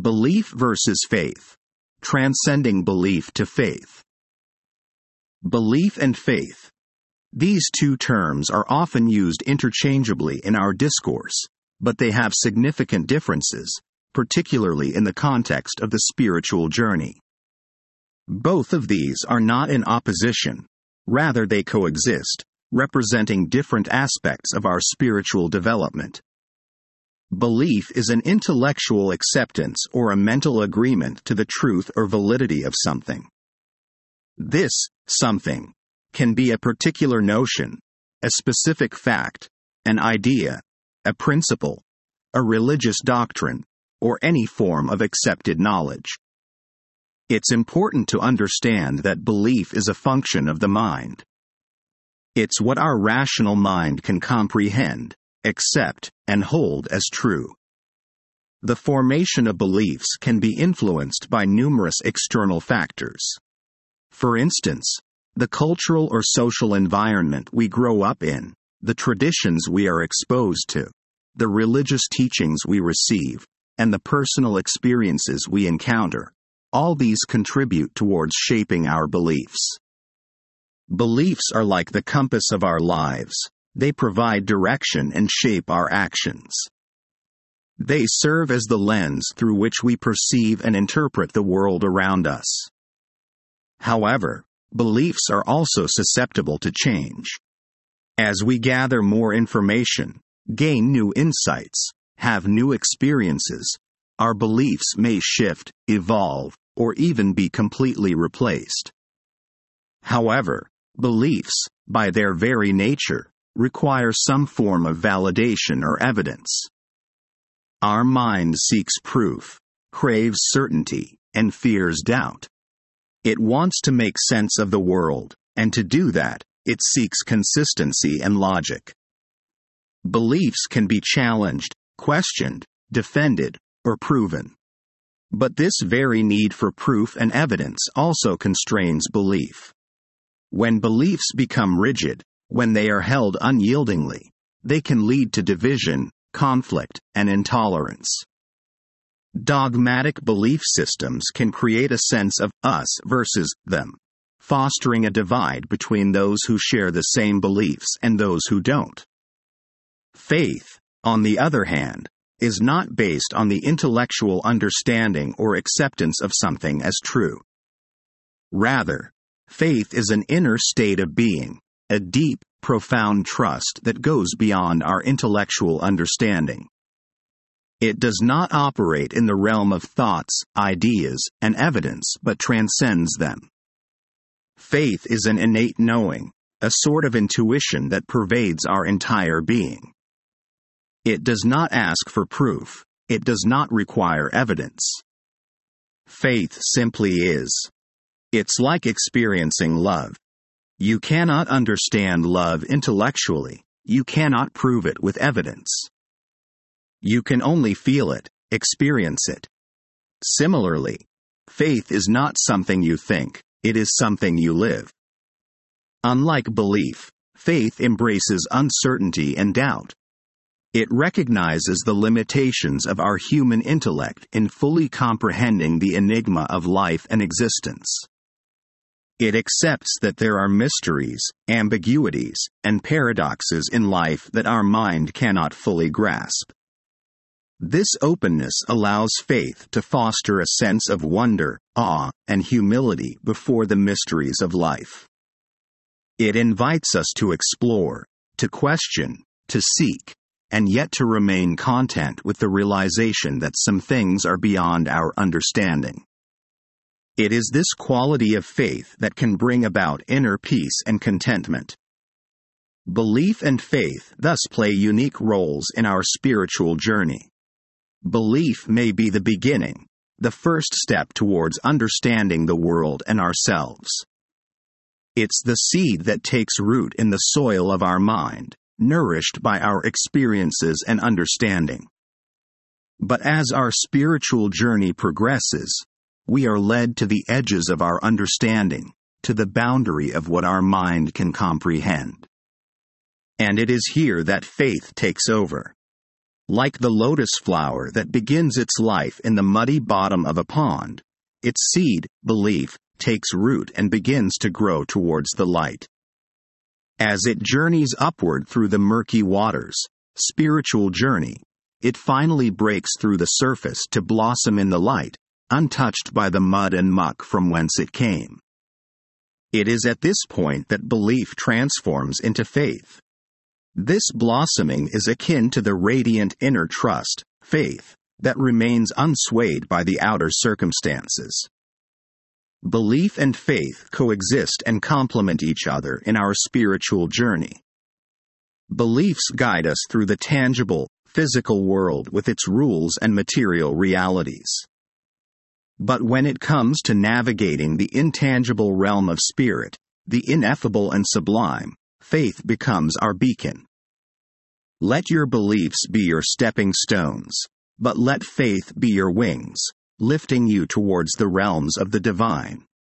Belief versus faith. Transcending belief to faith. Belief and faith. These two terms are often used interchangeably in our discourse, but they have significant differences, particularly in the context of the spiritual journey. Both of these are not in opposition, rather they coexist, representing different aspects of our spiritual development. Belief is an intellectual acceptance or a mental agreement to the truth or validity of something. This something can be a particular notion, a specific fact, an idea, a principle, a religious doctrine, or any form of accepted knowledge. It's important to understand that belief is a function of the mind. It's what our rational mind can comprehend, accept, and hold as true. The formation of beliefs can be influenced by numerous external factors. For instance, the cultural or social environment we grow up in, the traditions we are exposed to, the religious teachings we receive, and the personal experiences we encounter, all these contribute towards shaping our beliefs. Beliefs are like the compass of our lives. They provide direction and shape our actions. They serve as the lens through which we perceive and interpret the world around us. However, beliefs are also susceptible to change. As we gather more information, gain new insights, have new experiences, our beliefs may shift, evolve, or even be completely replaced. However, beliefs, by their very nature, require some form of validation or evidence. Our mind seeks proof, craves certainty, and fears doubt. It wants to make sense of the world, and to do that, it seeks consistency and logic. Beliefs can be challenged, questioned, defended, or proven. But this very need for proof and evidence also constrains belief. When beliefs become rigid, when they are held unyieldingly, they can lead to division, conflict, and intolerance. Dogmatic belief systems can create a sense of us versus them, fostering a divide between those who share the same beliefs and those who don't. Faith, on the other hand, is not based on the intellectual understanding or acceptance of something as true. Rather, faith is an inner state of being, a deep, profound trust that goes beyond our intellectual understanding. It does not operate in the realm of thoughts, ideas, and evidence but transcends them. Faith is an innate knowing, a sort of intuition that pervades our entire being. It does not ask for proof, it does not require evidence. Faith simply is. It's like experiencing love. You cannot understand love intellectually, you cannot prove it with evidence. You can only feel it, experience it. Similarly, faith is not something you think, it is something you live. Unlike belief, faith embraces uncertainty and doubt. It recognizes the limitations of our human intellect in fully comprehending the enigma of life and existence. It accepts that there are mysteries, ambiguities, and paradoxes in life that our mind cannot fully grasp. This openness allows faith to foster a sense of wonder, awe, and humility before the mysteries of life. It invites us to explore, to question, to seek, and yet to remain content with the realization that some things are beyond our understanding. It is this quality of faith that can bring about inner peace and contentment. Belief and faith thus play unique roles in our spiritual journey. Belief may be the beginning, the first step towards understanding the world and ourselves. It's the seed that takes root in the soil of our mind, nourished by our experiences and understanding. But as our spiritual journey progresses, we are led to the edges of our understanding, to the boundary of what our mind can comprehend. And it is here that faith takes over. Like the lotus flower that begins its life in the muddy bottom of a pond, its seed, belief, takes root and begins to grow towards the light. As it journeys upward through the murky waters, spiritual journey, it finally breaks through the surface to blossom in the light, untouched by the mud and muck from whence it came. It is at this point that belief transforms into faith. This blossoming is akin to the radiant inner trust, faith, that remains unswayed by the outer circumstances. Belief and faith coexist and complement each other in our spiritual journey. Beliefs guide us through the tangible, physical world with its rules and material realities. But when it comes to navigating the intangible realm of spirit, the ineffable and sublime, faith becomes our beacon. Let your beliefs be your stepping stones, but let faith be your wings, lifting you towards the realms of the divine.